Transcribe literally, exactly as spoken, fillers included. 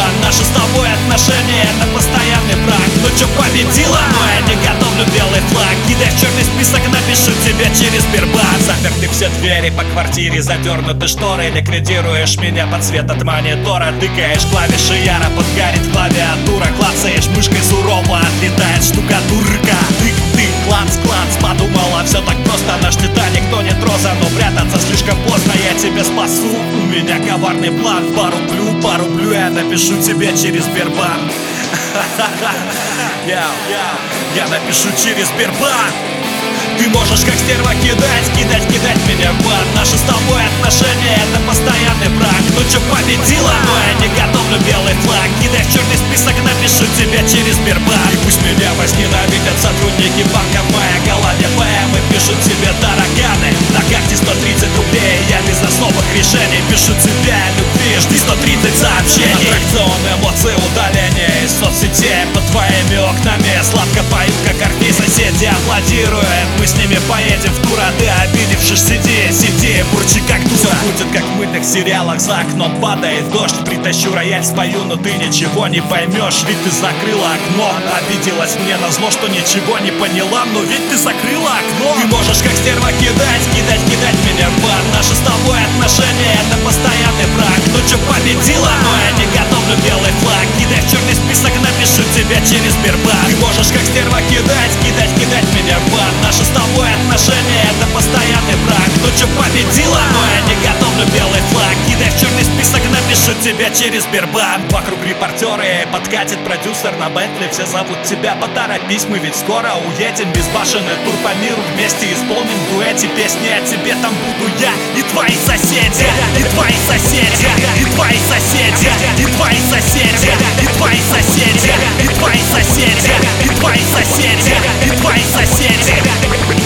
бан. Наши с тобой отношения — это постоянный брак. Ну чё, победила? Но я не готовлю белый флаг. Кидай в черный список, напишу тебе через Сбербанк. Заперты все двери по квартире, задернуты шторы. Ликвидируешь меня под свет от монитора. Тыкаешь клавиши, яро подгорит клавиатура. Клацаешь мышкой, сурово отлетает штукатурка. Тык-тык, клац-клац, подумала, все так просто. Наш Титаник тонет, роза, но прятаться слишком поздно. Я тебя спасу, у меня коварный план. По рублю, по рублю я напишу тебе через Сбербанк. Я напишу через Сбербанк. Ты можешь как стерва кидать, кидать, кидать меня в бан. Наши с тобой отношения — это постоянный брак. Ну чё, победила? Но я не готовлю белый флаг. Кидай в черный список, напишу тебе через Сбербанк. И пусть меня возненавидят сотрудники банка, в моей голове поэмы пишут тебе тараканы. На карте сто тридцать рублей, я без особых решений пишу тебе о любви, жди сто тридцать сообщений. Аттракцион, эмоции, удаление из соцсетей. Под твоими окнами сладко поют, как орфей. Соседи аплодируют, мы с ними поедем в тур, а ты, обидевшись, сиди, сиди, бурчи как дура. Все будет как в мыльных сериалах, за окном падает дождь. Притащу рояль, спою, но ты ничего не поймешь. Ведь ты закрыла окно, обиделась мне назло, что ничего не поняла. Но ведь ты закрыла окно. Ты можешь как стерва кидать, кидать, кидать меня в бан. Наши с тобой отношения — это постоянный брак. Ну чё, победила? Но я не готовлю белый флаг. Кидай в черный список, напишу тебе через Сбербанк. Ты можешь как стерва кидать, кидать, кидать меня в бан. Наши с тобой отношения — это постоянный брак. Ну чё, победила? Но я не готовлю белый флаг. Кидай в черный список, напишу тебе через Сбербанк. Вокруг репортеры, подкатит продюсер на Бентли. Все зовут тебя, поторопись, мы ведь скоро уедем. Безбашенный тур по миру, вместе исполним в дуэте песни о тебе. Там буду я и твои соседи, и твои соседи, и твои соседи, и твои соседи, и твои соседи, и твои соседи, и твои соседи, и твои соседи.